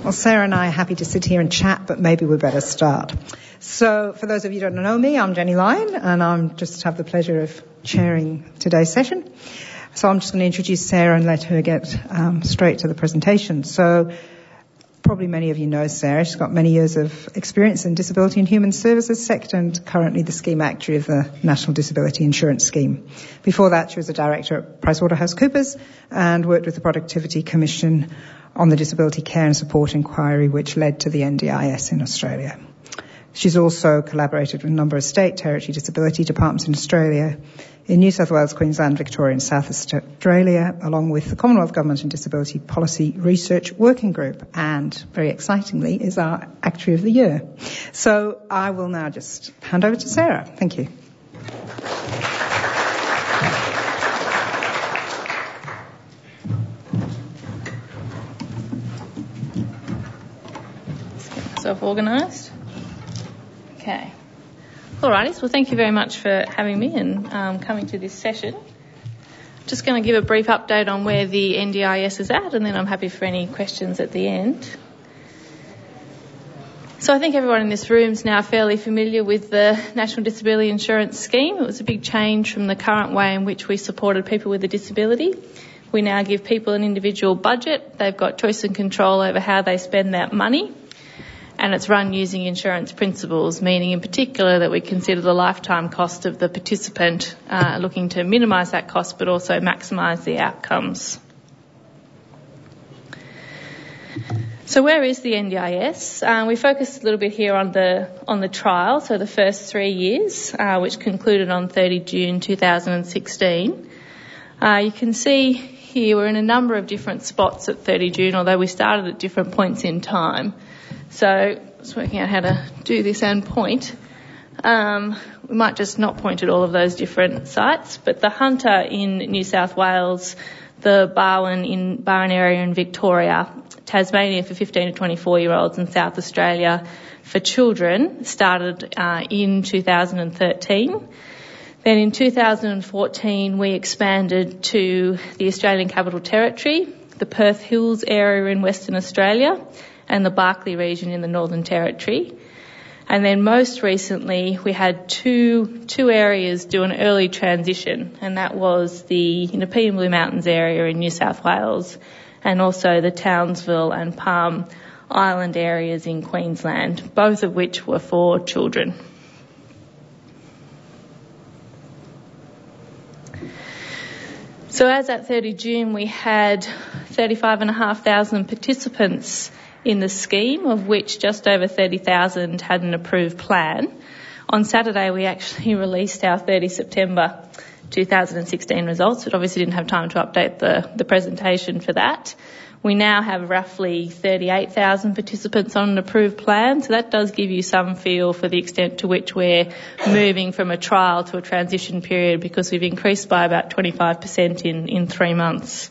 Well, Sarah and I are happy to sit here and chat, but maybe we better start. So, for those of you who don't know me, I'm Jenny Lyon, and I'm just have the pleasure of chairing today's session. So I'm just going to introduce Sarah and let her get straight to the presentation. So, probably many of you know Sarah. She's got many years of experience in disability and human services sector and currently the scheme actuary of the National Disability Insurance Scheme. Before that, she was a director at PricewaterhouseCoopers and worked with the Productivity Commission on the Disability Care and Support Inquiry, which led to the NDIS in Australia. She's also collaborated with a number of state, territory disability departments in Australia, in New South Wales, Queensland, Victoria and South Australia, along with the Commonwealth Government and Disability Policy Research Working Group, and, very excitingly, is our Actuary of the Year. So I will now just hand over to Sarah. Thank you. Organised. Okay. Alrighty, well thank you very much for having me and coming to this session. Just going to give a brief update on where the NDIS is at, and then I'm happy for any questions at the end. So I think everyone in this room is now fairly familiar with the National Disability Insurance Scheme. It was a big change from the current way in which we supported people with a disability. We now give people an individual budget. They've got choice and control over how they spend that money. And it's run using insurance principles, meaning in particular that we consider the lifetime cost of the participant, looking to minimise that cost but also maximise the outcomes. So where is the NDIS? We focused a little bit here on the trial, so the first 3 years, which concluded on 30 June 2016. You can see here we're in a number of different spots at 30 June, although we started at different points in time. So just working out how to do this and point. We might just not point at all of those different sites, but the Hunter in New South Wales, the Barwon area in Victoria, Tasmania for 15 to 24-year-olds and South Australia for children started in 2013. Then in 2014 we expanded to the Australian Capital Territory, the Perth Hills area in Western Australia, and the Barkly region in the Northern Territory. And then most recently we had two areas do an early transition, and that was the Nepean Blue Mountains area in New South Wales and also the Townsville and Palm Island areas in Queensland, both of which were for children. So as at 30 June we had 35,500 participants in the scheme, of which just over 30,000 had an approved plan. On Saturday we actually released our 30 September 2016 results, but obviously didn't have time to update the presentation for that. We now have roughly 38,000 participants on an approved plan, so that does give you some feel for the extent to which we're moving from a trial to a transition period, because we've increased by about 25% in 3 months.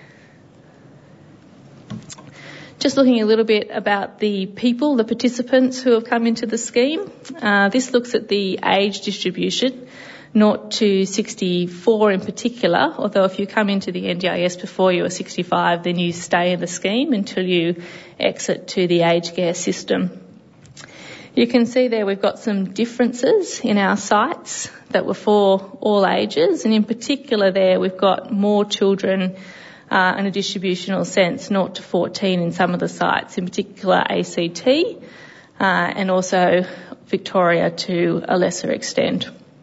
Just looking a little bit about the people, the participants who have come into the scheme. This looks at the age distribution, 0 to 64 in particular, although if you come into the NDIS before you are 65, then you stay in the scheme until you exit to the aged care system. You can see there we've got some differences in our sites that were for all ages, and in particular there we've got more children in a distributional sense, 0 to 14 in some of the sites, in particular ACT, and also Victoria to a lesser extent.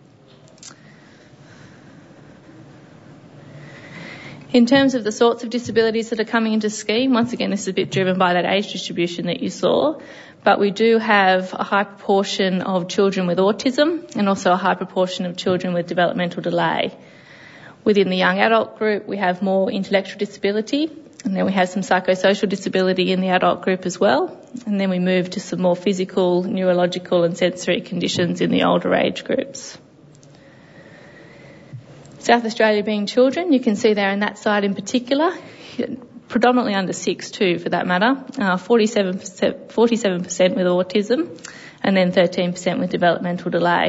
In terms of the sorts of disabilities that are coming into scheme, once again this is a bit driven by that age distribution that you saw, but we do have a high proportion of children with autism and also a high proportion of children with developmental delay. Within the young adult group, we have more intellectual disability, and then we have some psychosocial disability in the adult group as well. And then we move to some more physical, neurological and sensory conditions in the older age groups. South Australia being children, you can see there in that side in particular, predominantly under 6 too for that matter, 47% with autism and then 13% with developmental delay.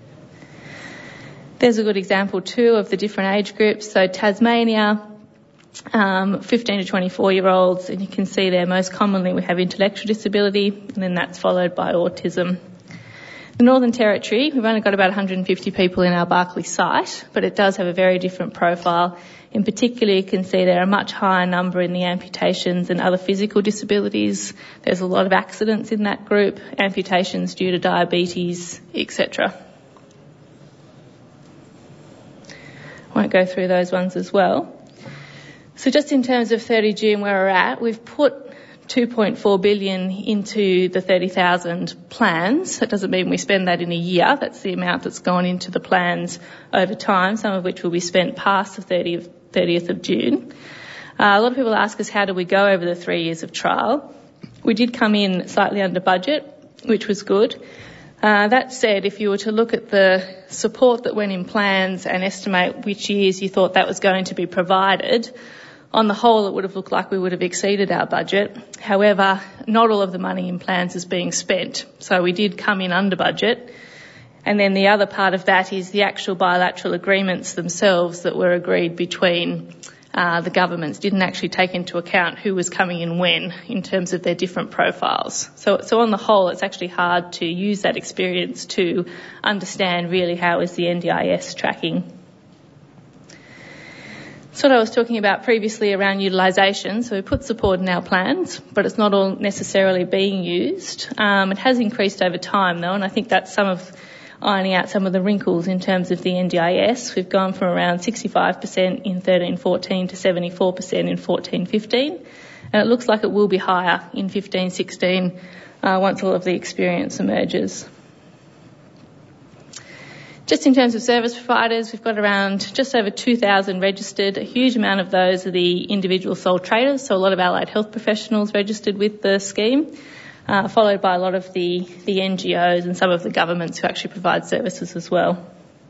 There's a good example too of the different age groups. So Tasmania 15 to 24-year-olds, and you can see there most commonly we have intellectual disability, and then that's followed by autism. The Northern Territory, we've only got about 150 people in our Barkly site, but it does have a very different profile. In particular, you can see there are a much higher number in the amputations and other physical disabilities. There's a lot of accidents in that group, amputations due to diabetes, etc. I won't go through those ones as well. So just in terms of 30 June where we're at, we've put 2.4 billion into the 30,000 plans. That doesn't mean we spend that in a year. That's the amount that's gone into the plans over time, some of which will be spent past the 30th of June. A lot of people ask us how do we go over the 3 years of trial. We did come in slightly under budget, which was good. That said, if you were to look at the support that went in plans and estimate which years you thought that was going to be provided, on the whole, it would have looked like we would have exceeded our budget. However, not all of the money in plans is being spent. So we did come in under budget. And then the other part of that is the actual bilateral agreements themselves that were agreed between the governments didn't actually take into account who was coming in when in terms of their different profiles. So on the whole, it's actually hard to use that experience to understand really how is the NDIS tracking. That's what I was talking about previously around utilisation. So we put support in our plans, but it's not all necessarily being used. It has increased over time though, and I think that's ironing out some of the wrinkles in terms of the NDIS. We've gone from around 65% in 13-14 to 74% in 14-15, and it looks like it will be higher in 15-16 once all of the experience emerges. Just in terms of service providers, we've got around just over 2,000 registered. A huge amount of those are the individual sole traders, so a lot of allied health professionals registered with the scheme, followed by a lot of the NGOs and some of the governments who actually provide services as well.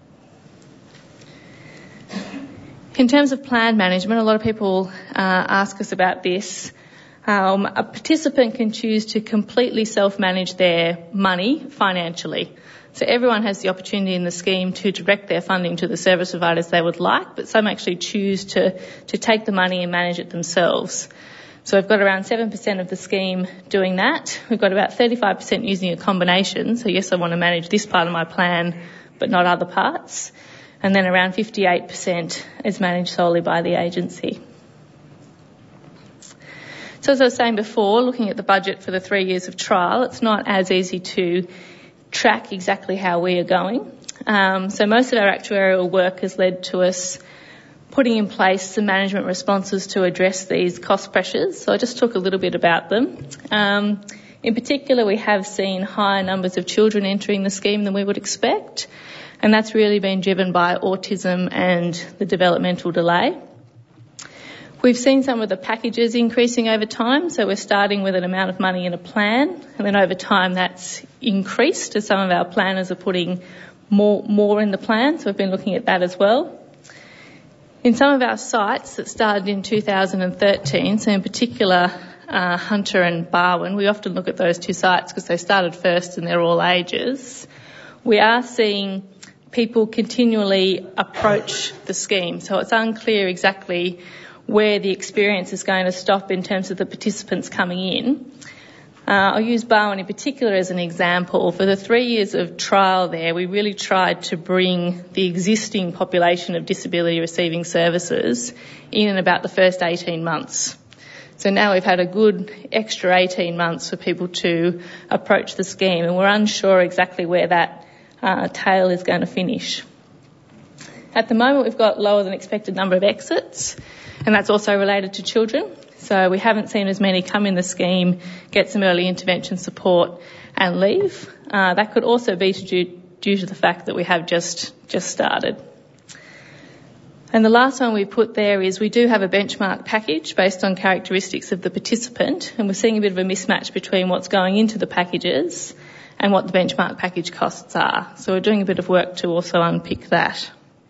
In terms of plan management, a lot of people ask us about this. A participant can choose to completely self-manage their money financially. So everyone has the opportunity in the scheme to direct their funding to the service providers they would like, but some actually choose to take the money and manage it themselves. So we've got around 7% of the scheme doing that. We've got about 35% using a combination. So yes, I want to manage this part of my plan, but not other parts. And then around 58% is managed solely by the agency. So as I was saying before, looking at the budget for the 3 years of trial, it's not as easy to track exactly how we are going. So most of our actuarial work has led to us putting in place some management responses to address these cost pressures. So I just talk a little bit about them. In particular, we have seen higher numbers of children entering the scheme than we would expect, and that's really been driven by autism and the developmental delay. We've seen some of the packages increasing over time, so we're starting with an amount of money in a plan, and then over time that's increased as some of our planners are putting more in the plan, so we've been looking at that as well. In some of our sites that started in 2013, so in particular Hunter and Barwon, we often look at those two sites because they started first and they're all ages. We are seeing people continually approach the scheme, so it's unclear exactly where the experience is going to stop in terms of the participants coming in. I'll use Barwon in particular as an example. For the 3 years of trial there, we really tried to bring the existing population of disability receiving services in about the first 18 months. So now we've had a good extra 18 months for people to approach the scheme, and we're unsure exactly where that tail is going to finish. At the moment, we've got lower than expected number of exits, and that's also related to children. So we haven't seen as many come in the scheme, get some early intervention support and leave. That could also be due to the fact that we have just started. And the last one we put there is we do have a benchmark package based on characteristics of the participant, and we're seeing a bit of a mismatch between what's going into the packages and what the benchmark package costs are. So we're doing a bit of work to also unpick that.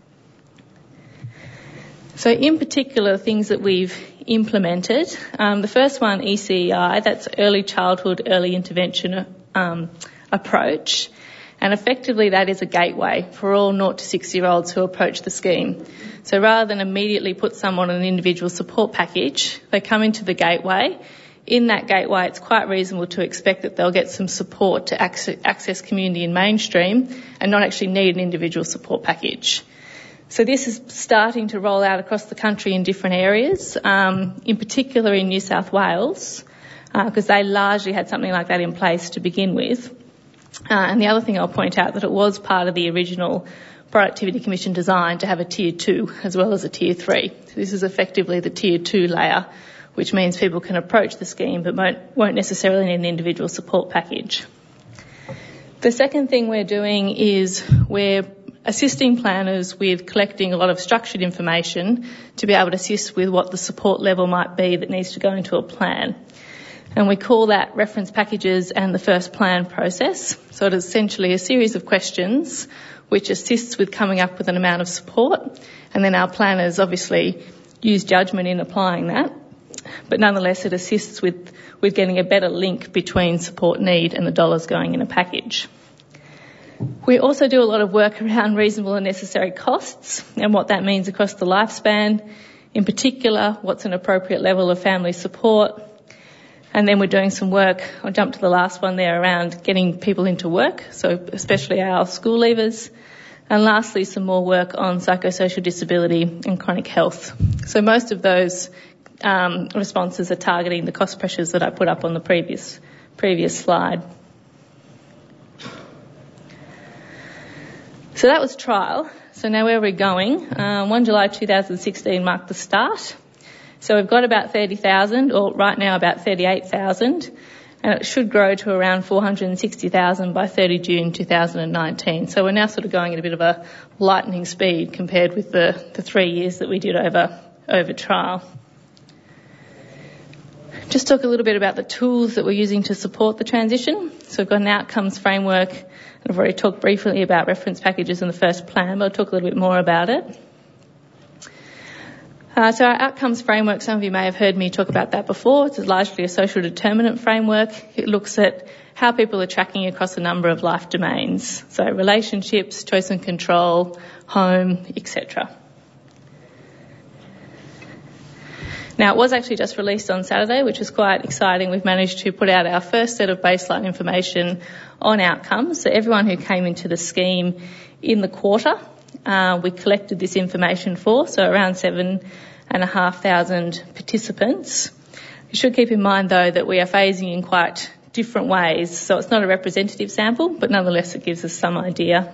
So in particular, things that we've implemented, the first one, ECEI, that's Early Childhood, Early Intervention approach. And effectively that is a gateway for all 0 to 6-year-olds who approach the scheme. So rather than immediately put someone on an individual support package, they come into the gateway. In that gateway, it's quite reasonable to expect that they'll get some support to access community and mainstream and not actually need an individual support package. So this is starting to roll out across the country in different areas, in particular in New South Wales, because they largely had something like that in place to begin with. And the other thing I'll point out that it was part of the original Productivity Commission design to have a Tier 2 as well as a Tier 3. So this is effectively the Tier 2 layer, which means people can approach the scheme but won't necessarily need an individual support package. The second thing we're doing is we're assisting planners with collecting a lot of structured information to be able to assist with what the support level might be that needs to go into a plan. And we call that reference packages and the first plan process. So it is essentially a series of questions which assists with coming up with an amount of support, and then our planners obviously use judgment in applying that. But nonetheless, it assists with getting a better link between support need and the dollars going in a package. We also do a lot of work around reasonable and necessary costs and what that means across the lifespan. In particular, what's an appropriate level of family support. And then we're doing some work, I'll jump to the last one there, around getting people into work, so especially our school leavers. And lastly, some more work on psychosocial disability and chronic health. So most of those responses are targeting the cost pressures that I put up on the previous slide. So that was trial. So now where are we going? 1 July 2016 marked the start. So we've got about 30,000, or right now about 38,000, and it should grow to around 460,000 by 30 June 2019. So we're now sort of going at a bit of a lightning speed compared with the 3 years that we did over trial. Just talk a little bit about the tools that we're using to support the transition. So we've got an outcomes framework, and I've already talked briefly about reference packages in the first plan, but I'll talk a little bit more about it. So our outcomes framework, some of you may have heard me talk about that before. It's largely a social determinant framework. It looks at how people are tracking across a number of life domains. So relationships, choice and control, home, etc. Now, it was actually just released on Saturday, which was quite exciting. We've managed to put out our first set of baseline information on outcomes. So everyone who came into the scheme in the quarter, we collected this information for, so around 7,500 participants. You should keep in mind, though, that we are phasing in quite different ways, so it's not a representative sample, but nonetheless it gives us some idea.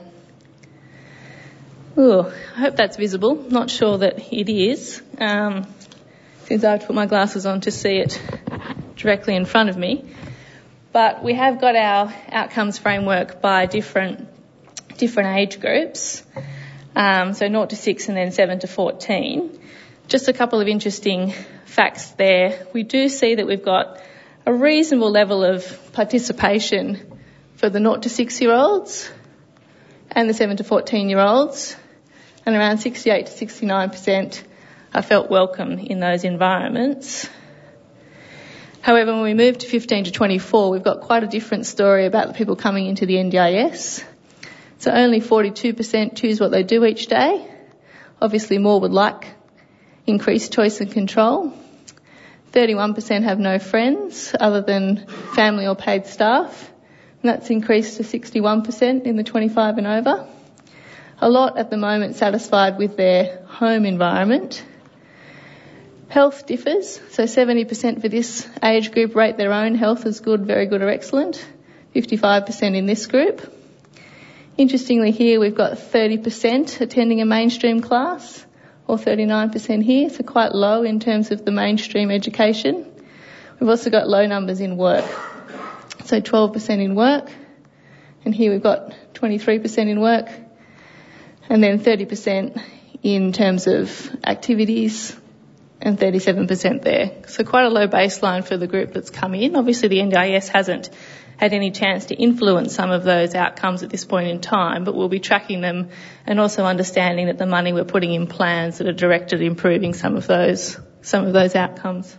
Ooh, I hope that's visible. Not sure that it is, since I have to put my glasses on to see it directly in front of me. But we have got our outcomes framework by different age groups. So 0 to 6 and then 7 to 14. Just a couple of interesting facts there. We do see that we've got a reasonable level of participation for the 0 to 6-year-olds and the 7 to 14-year-olds, and around 68 to 69% are felt welcome in those environments. However, when we move to 15 to 24, we've got quite a different story about the people coming into the NDIS. So only 42% choose what they do each day. Obviously more would like increased choice and control. 31% have no friends other than family or paid staff. And that's increased to 61% in the 25 and over. A lot at the moment satisfied with their home environment. Health differs. So 70% for this age group rate their own health as good, very good or excellent. 55% in this group. Interestingly here we've got 30% attending a mainstream class, or 39% here, so quite low in terms of the mainstream education. We've also got low numbers in work, so 12% in work, and here we've got 23% in work, and then 30% in terms of activities, and 37% there. So quite a low baseline for the group that's come in. Obviously the NDIS hasn't had any chance to influence some of those outcomes at this point in time, but we'll be tracking them and also understanding that the money we're putting in plans that are directed at improving some of those outcomes.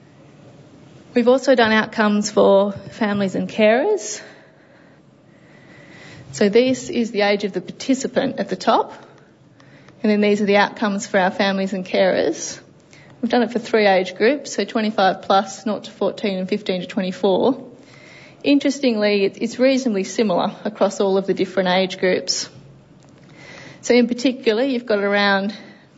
We've also done outcomes for families and carers. So this is the age of the participant at the top, and then these are the outcomes for our families and carers. We've done it for 3 age groups, so 25 plus, 0 to 14 and 15 to 24. Interestingly, it's reasonably similar across all of the different age groups. So in particular, you've got around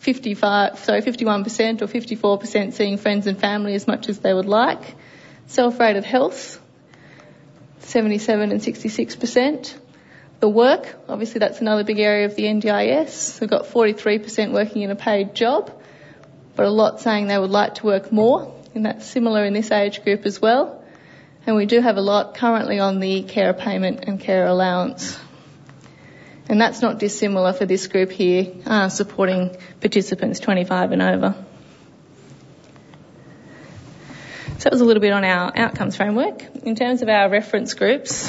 51% or 54% seeing friends and family as much as they would like. Self-rated health, 77 and 66%. The work, obviously that's another big area of the NDIS. We've got 43% working in a paid job, but a lot saying they would like to work more, and that's similar in this age group as well. And we do have a lot currently on the carer payment and carer allowance. And that's not dissimilar for this group here, supporting participants 25 and over. So that was a little bit on our outcomes framework. In terms of our reference groups,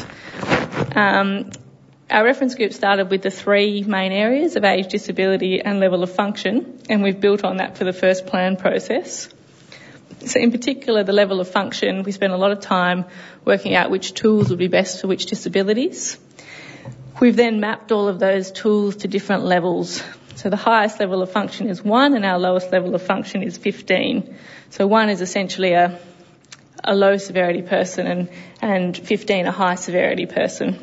our reference group started with the 3 main areas of age, disability and level of function, and we've built on that for the first plan process. So in particular, the level of function, we spent a lot of time working out which tools would be best for which disabilities. We've then mapped all of those tools to different levels. So the highest level of function is 1 and our lowest level of function is 15. So 1 is essentially a low severity person and 15 a high severity person.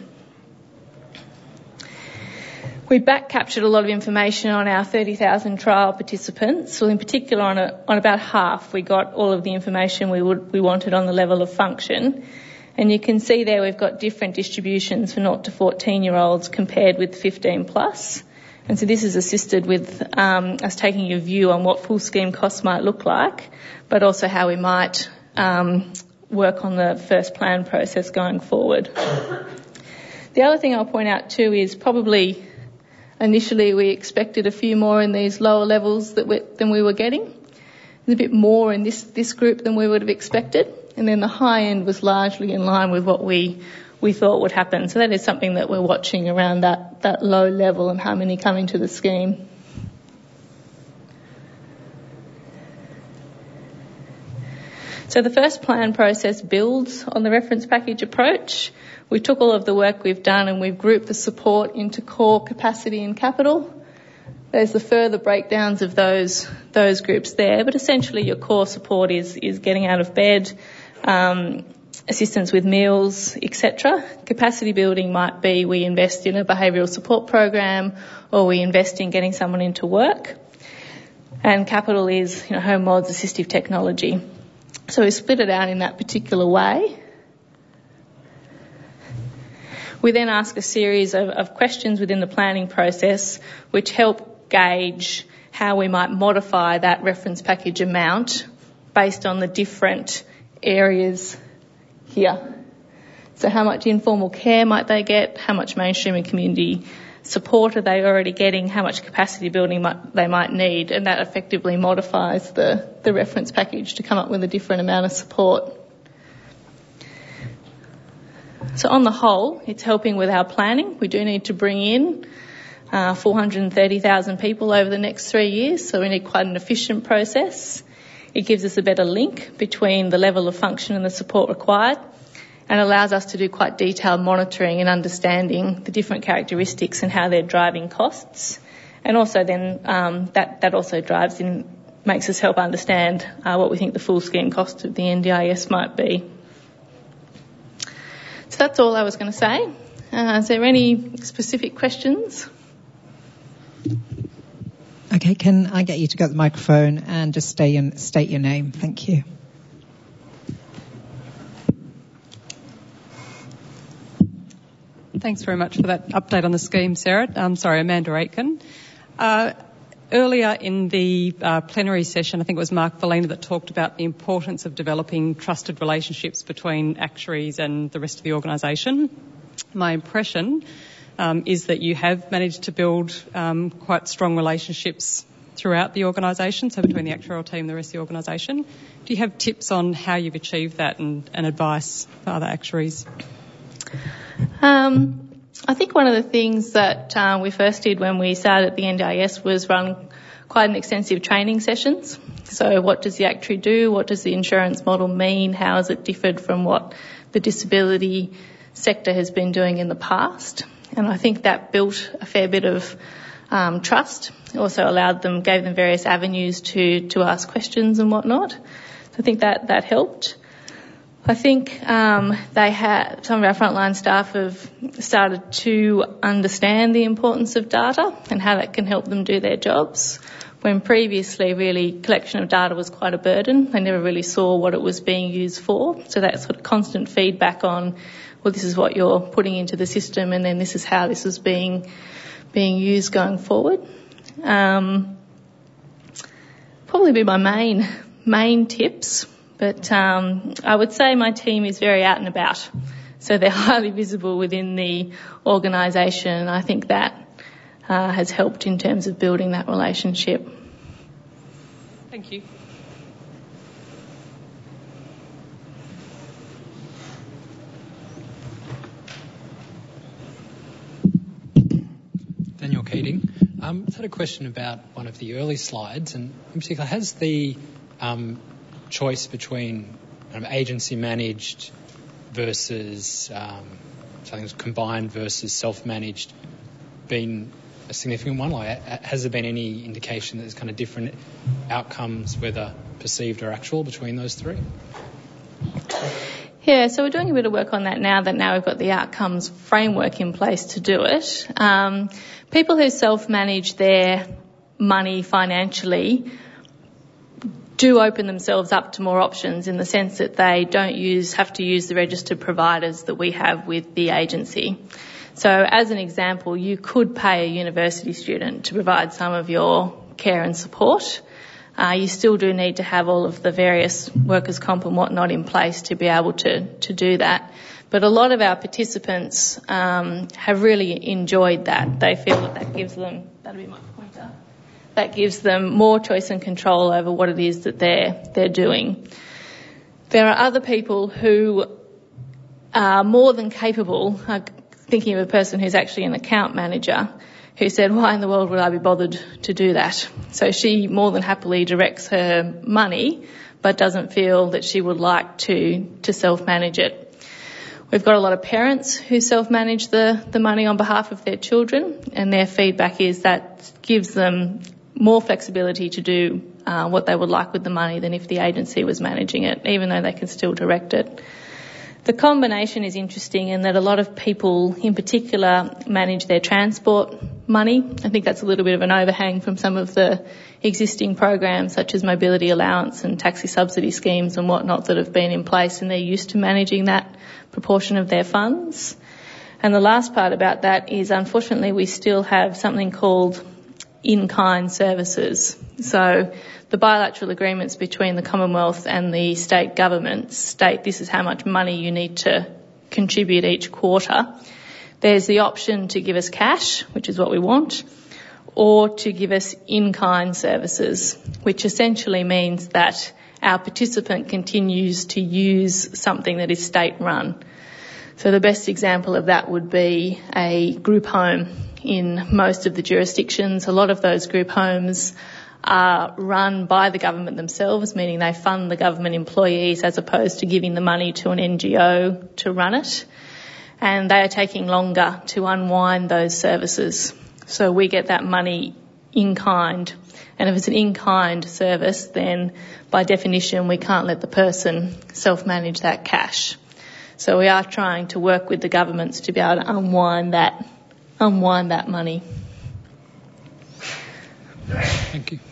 We back captured a lot of information on our 30,000 trial participants. So in particular on about half we got all of the information we wanted on the level of function. And you can see there we've got different distributions for 0 to 14-year-olds compared with 15 plus. And so this is assisted with us taking a view on what full scheme costs might look like, but also how we might work on the first plan process going forward. The other thing I'll point out too is probably initially we expected a few more in these lower levels than we were getting. There's a bit more in this group than we would have expected. And then the high end was largely in line with what we thought would happen. So that is something that we're watching around that low level and how many come into the scheme. So the first plan process builds on the reference package approach. We took all of the work we've done and we've grouped the support into core, capacity and capital. There's the further breakdowns of those groups there, but essentially your core support is getting out of bed, assistance with meals, etc. Capacity building might be we invest in a behavioural support program or we invest in getting someone into work. And capital is home mods, assistive technology. So we split it out in that particular way. We then ask a series of questions within the planning process which help gauge how we might modify that reference package amount based on the different areas here. So how much informal care might they get? How much mainstream and community support are they already getting? How much capacity building they might need? And that effectively modifies the reference package to come up with a different amount of support. So on the whole, it's helping with our planning. We do need to bring in 430,000 people over the next 3 years, so we need quite an efficient process. It gives us a better link between the level of function and the support required, and allows us to do quite detailed monitoring and understanding the different characteristics and how they're driving costs. And also then that also makes us help understand what we think the full scheme cost of the NDIS might be. So that's all I was going to say. Is there any specific questions? Okay, can I get you to go to the microphone and just state your name? Thank you. Thanks very much for that update on the scheme, Sarah. Amanda Aitken. Earlier in the plenary session, I think it was Mark Valina that talked about the importance of developing trusted relationships between actuaries and the rest of the organisation. My impression is that you have managed to build quite strong relationships throughout the organisation, so between the actuarial team and the rest of the organisation. Do you have tips on how you've achieved that and advice for other actuaries? I think one of the things that we first did when we started at the NDIS was run quite an extensive training sessions. So what does the actuary do? What does the insurance model mean? How has it differed from what the disability sector has been doing in the past? And I think that built a fair bit of trust. It also gave them various avenues to ask questions and whatnot. So I think that helped. I think some of our frontline staff have started to understand the importance of data and how that can help them do their jobs, when previously really collection of data was quite a burden. They never really saw what it was being used for. So that sort of constant feedback on, well, this is what you're putting into the system and then this is how this is being used going forward. Probably be my main tips. But I would say my team is very out and about, so they're highly visible within the organisation. I think that has helped in terms of building that relationship. Thank you. Daniel Keating. I had a question about one of the early slides, and in particular, has the choice between agency managed versus something that's combined versus self-managed been a significant one? Like, has there been any indication that there's kind of different outcomes, whether perceived or actual, between those three? Yeah, so we're doing a bit of work on that now we've got the outcomes framework in place to do it. People who self-manage their money financially do open themselves up to more options, in the sense that they don't have to use the registered providers that we have with the agency. So as an example, you could pay a university student to provide some of your care and support. You still do need to have all of the various workers' comp and whatnot in place to be able to do that. But a lot of our participants have really enjoyed that. They feel that gives them, that'll be my pointer, that gives them more choice and control over what it is that they're doing. There are other people who are more than capable, thinking of a person who's actually an account manager, who said, why in the world would I be bothered to do that? So she more than happily directs her money, but doesn't feel that she would like to self-manage it. We've got a lot of parents who self-manage the money on behalf of their children, and their feedback is that gives them more flexibility to do what they would like with the money than if the agency was managing it, even though they can still direct it. The combination is interesting in that a lot of people in particular manage their transport money. I think that's a little bit of an overhang from some of the existing programs such as mobility allowance and taxi subsidy schemes and whatnot that have been in place, and they're used to managing that proportion of their funds. And the last part about that is, unfortunately, we still have something called in-kind services. So the bilateral agreements between the Commonwealth and the state governments state this is how much money you need to contribute each quarter. There's the option to give us cash, which is what we want, or to give us in-kind services, which essentially means that our participant continues to use something that is state-run. So the best example of that would be a group home in most of the jurisdictions. A lot of those group homes are run by the government themselves, meaning they fund the government employees as opposed to giving the money to an NGO to run it. And they are taking longer to unwind those services. So we get that money in kind. And if it's an in-kind service, then by definition we can't let the person self-manage that cash. So we are trying to work with the governments to be able to unwind that money. Thank you.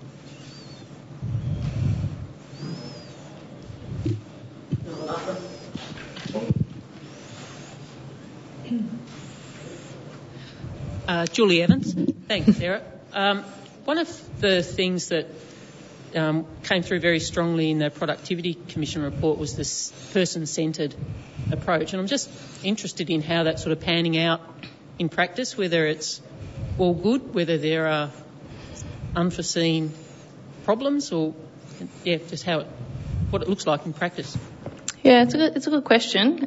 Julie Evans. Thanks, Sarah. One of the things that came through very strongly in the Productivity Commission report was this person-centred approach, and I'm just interested in how that's sort of panning out in practice, whether it's all good, whether there are unforeseen problems, or just what it looks like in practice. Yeah, it's a good question.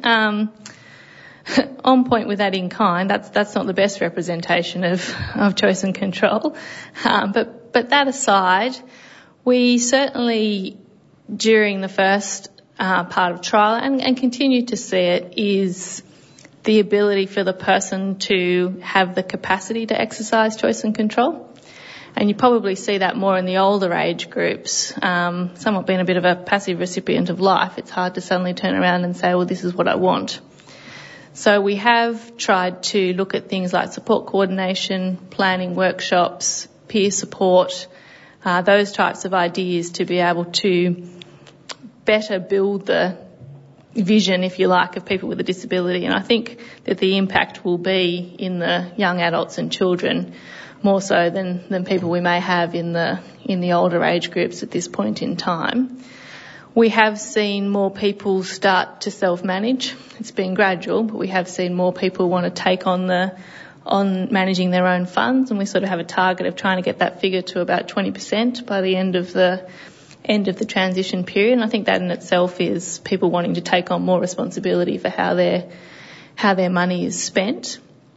On point with that in kind, that's not the best representation of choice and control. But that aside, we certainly, during the first part of trial and continue to see it, is the ability for the person to have the capacity to exercise choice and control. And you probably see that more in the older age groups. Somewhat being a bit of a passive recipient of life, it's hard to suddenly turn around and say, well, this is what I want. So we have tried to look at things like support coordination, planning workshops, peer support, those types of ideas to be able to better build the vision, if you like, of people with a disability. And I think that the impact will be in the young adults and children more so than people we may have in the older age groups at this point in time. We have seen more people start to self-manage. It's been gradual, but we have seen more people want to take on managing their own funds, and we sort of have a target of trying to get that figure to about 20% by the end of the transition period. And I think that in itself is people wanting to take on more responsibility for how their money is spent.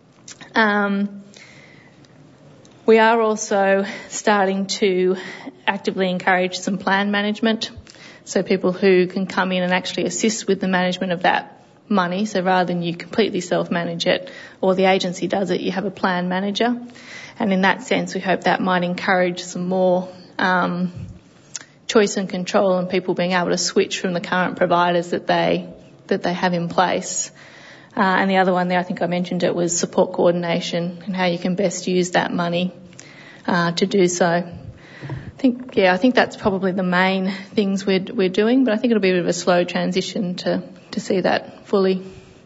We are also starting to actively encourage some plan management, so people who can come in and actually assist with the management of that money. So rather than you completely self-manage it or the agency does it, you have a plan manager. And in that sense, we hope that might encourage some more choice and control and people being able to switch from the current providers that they have in place. And the other one there, I think I mentioned it, was support coordination and how you can best use that money to do so. I think that's probably the main things we're doing, but I think it'll be a bit of a slow transition to see that fully.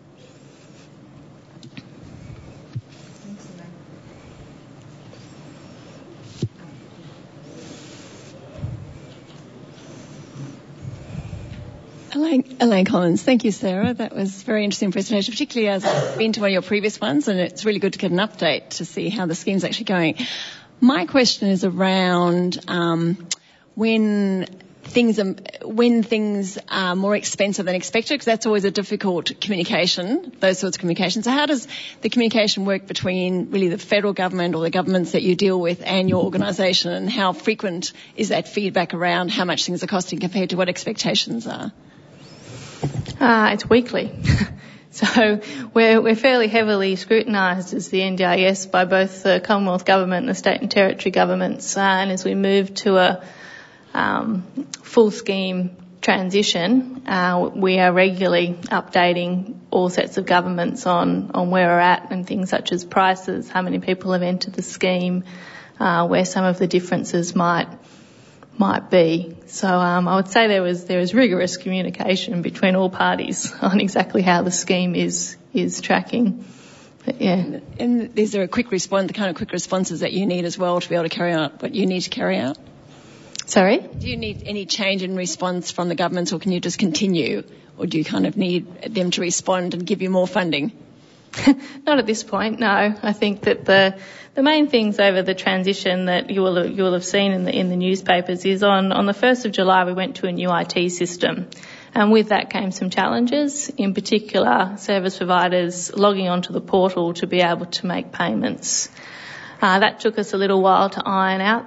Elaine Collins. Thank you, Sarah. That was a very interesting presentation, particularly as I've been to one of your previous ones, and it's really good to get an update to see how the scheme's actually going. My question is around when things are more expensive than expected, because that's always a difficult communication, those sorts of communications. So how does the communication work between really the federal government or the governments that you deal with and your organisation, and how frequent is that feedback around how much things are costing compared to what expectations are? It's weekly. So we're fairly heavily scrutinised as the NDIS by both the Commonwealth Government and the state and territory governments. And as we move to a full scheme transition, we are regularly updating all sets of governments on where we're at, and things such as prices, how many people have entered the scheme, where some of the differences might be. So I would say there was rigorous communication between all parties on exactly how the scheme is tracking. But yeah. And is there a quick response, the kind of quick responses that you need as well to be able to carry out what you need to carry out? Sorry? Do you need any change in response from the governments, or can you just continue, or do you kind of need them to respond and give you more funding? Not at this point, no. I think that the main things over the transition that you will have seen in the newspapers is on the 1st of July we went to a new IT system, and with that came some challenges, in particular service providers logging onto the portal to be able to make payments. That took us a little while to iron out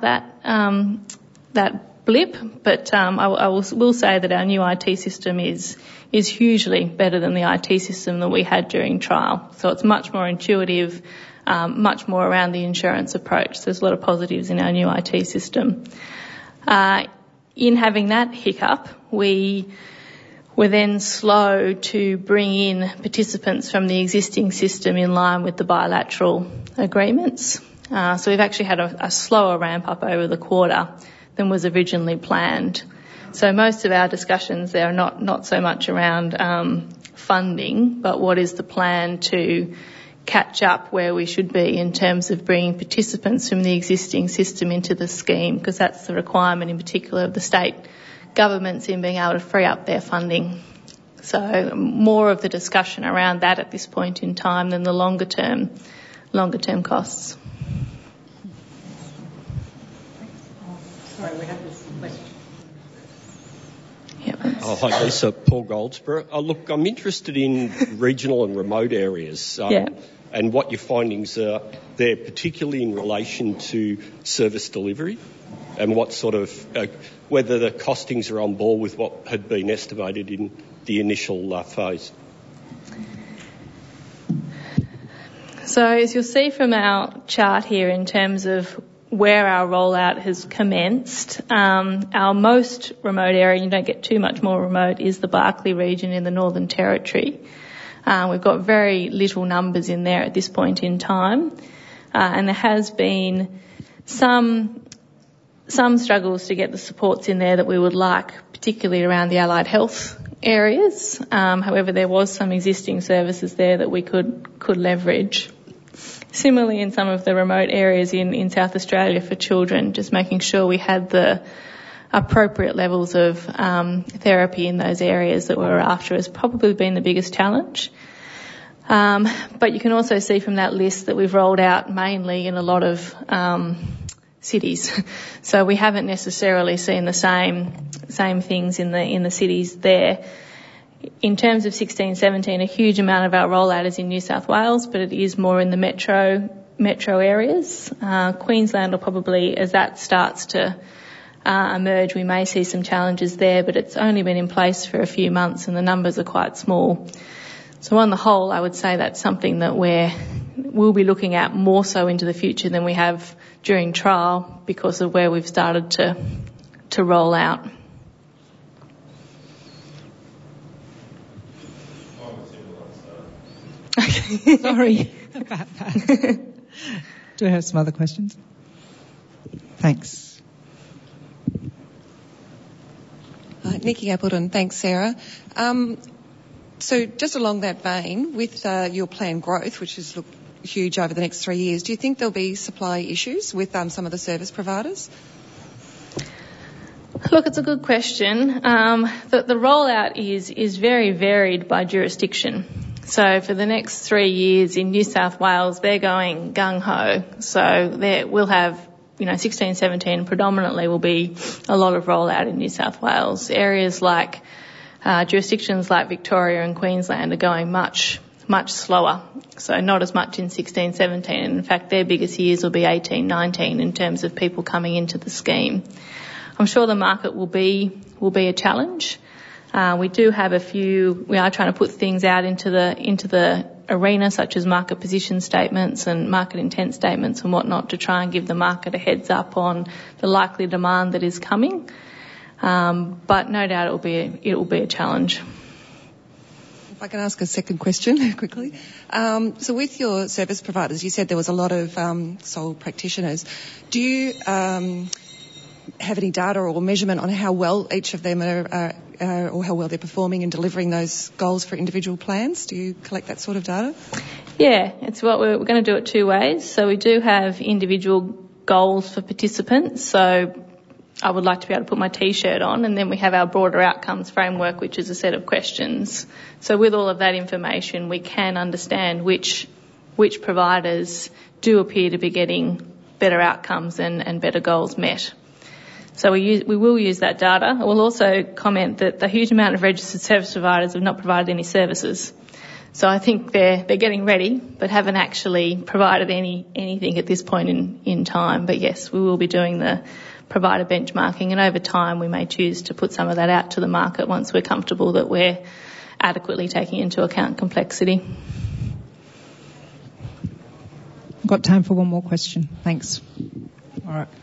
that blip, but I will say that our new IT system is hugely better than the IT system that we had during trial. So it's much more intuitive, much more around the insurance approach. So there's a lot of positives in our new IT system. In having that hiccup, we were then slow to bring in participants from the existing system in line with the bilateral agreements. So we've actually had a slower ramp up over the quarter than was originally planned. So most of our discussions there are not so much around funding, but what is the plan to catch up where we should be in terms of bringing participants from the existing system into the scheme, because that's the requirement in particular of the state governments in being able to free up their funding. So more of the discussion around that at this point in time than the longer term costs. Sorry, we have this question. Hi, Lisa. Paul Goldsborough. Look, I'm interested in regional and remote areas and what your findings are there, particularly in relation to service delivery, and what sort of whether the costings are on board with what had been estimated in the initial phase. So as you'll see from our chart here in terms of where our rollout has commenced, our most remote area, you don't get too much more remote, is the Barkly region in the Northern Territory. We've got very little numbers in there at this point in time, and there has been some struggles to get the supports in there that we would like, particularly around the allied health areas. However, there was some existing services there that we could leverage. Similarly, in some of the remote areas in South Australia for children, just making sure we had the appropriate levels of therapy in those areas that we were after has probably been the biggest challenge. But you can also see from that list that we've rolled out mainly in a lot of cities. So we haven't necessarily seen the same things in the cities there. In terms of 16-17, a huge amount of our rollout is in New South Wales, but it is more in the metro areas. Queensland will probably, as that starts to emerge, we may see some challenges there, but it's only been in place for a few months and the numbers are quite small. So on the whole, I would say that's something that we'll be looking at more so into the future than we have during trial because of where we've started to roll out. Sorry about that. Do we have some other questions? Thanks. Nikki Appleton. Thanks, Sarah. So just along that vein, with your planned growth, which is huge over the next 3 years, do you think there'll be supply issues with some of the service providers? Look, it's a good question. The rollout is very varied by jurisdiction. So for the next 3 years in New South Wales, they're going gung-ho. So we'll have, 16, 17 predominantly will be a lot of rollout in New South Wales. Areas like jurisdictions like Victoria and Queensland are going much slower. So not as much in 16, 17. In fact, their biggest years will be 18, 19 in terms of people coming into the scheme. I'm sure the market will be a challenge. We do have we are trying to put things out into the arena, such as market position statements and market intent statements and whatnot, to try and give the market a heads up on the likely demand that is coming. But no doubt it will be a challenge. If I can ask a second question quickly. So with your service providers, you said there was a lot of sole practitioners. Do you have any data or measurement on how well each of them are or how well they're performing in delivering those goals for individual plans? Do you collect that sort of data? Yeah, it's what we're going to do it two ways. So we do have individual goals for participants. So I would like to be able to put my T-shirt on, and then we have our broader outcomes framework, which is a set of questions. So with all of that information, we can understand which providers do appear to be getting better outcomes and better goals met. So we will use that data. I will also comment that the huge amount of registered service providers have not provided any services. So I think they're getting ready, but haven't actually provided anything at this point in time. But yes, we will be doing the provider benchmarking, and over time we may choose to put some of that out to the market once we're comfortable that we're adequately taking into account complexity. I've got time for one more question. Thanks. All right.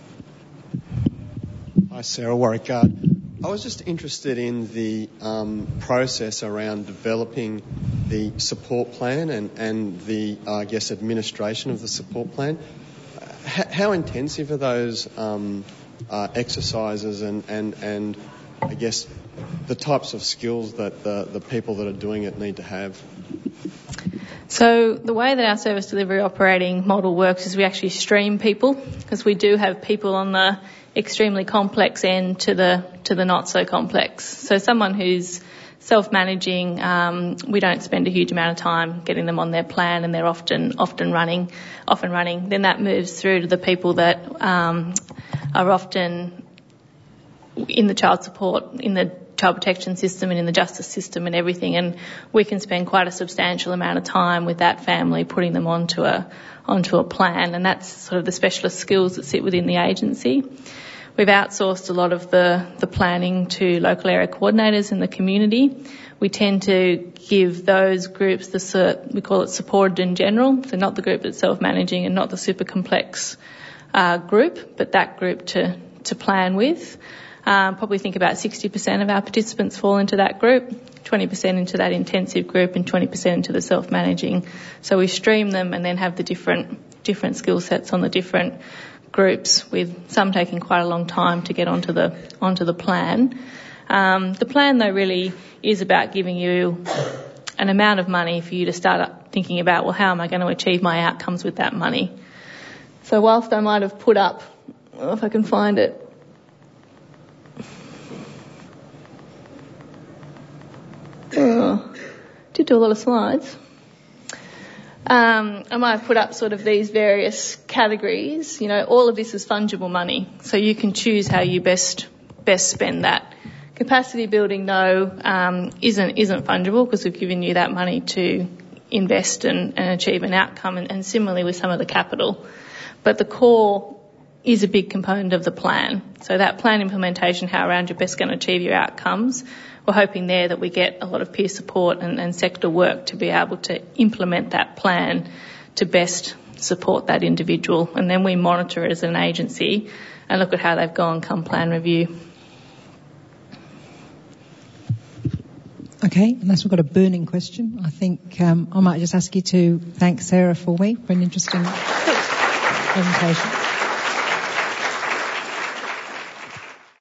Hi, Sarah, Warwick Guard. I was just interested in the process around developing the support plan and the, administration of the support plan. How intensive are those exercises and I guess the types of skills that the people that are doing it need to have? So the way that our service delivery operating model works is we actually stream people, because we do have people on the extremely complex end to the not so complex. So someone who's self-managing, we don't spend a huge amount of time getting them on their plan, and they're often running. Then that moves through to the people that are often in the child support, in the child protection system and in the justice system and everything, and we can spend quite a substantial amount of time with that family putting them onto a plan, and that's sort of the specialist skills that sit within the agency. We've outsourced a lot of the planning to local area coordinators in the community. We tend to give those groups we call it supported in general, so not the group that's self-managing and not the super complex group, but that group to plan with. Probably think about 60% of our participants fall into that group, 20% into that intensive group and 20% into the self-managing. So we stream them and then have the different skill sets on the different groups, with some taking quite a long time to get onto the plan. The plan, though, really is about giving you an amount of money for you to start up thinking about, well, how am I going to achieve my outcomes with that money? So whilst I might have put up, if I can find it, did do a lot of slides. I might have put up sort of these various categories. All of this is fungible money, so you can choose how you best spend that. Capacity building, no, isn't fungible, because we've given you that money to invest and achieve an outcome, and similarly with some of the capital. But the core is a big component of the plan. So that plan implementation, how around you're best going to achieve your outcomes, we're hoping there that we get a lot of peer support and sector work to be able to implement that plan to best support that individual. And then we monitor it as an agency and look at how they've gone come plan review. Okay, unless we've got a burning question, I think I might just ask you to thank Sarah for an interesting presentation.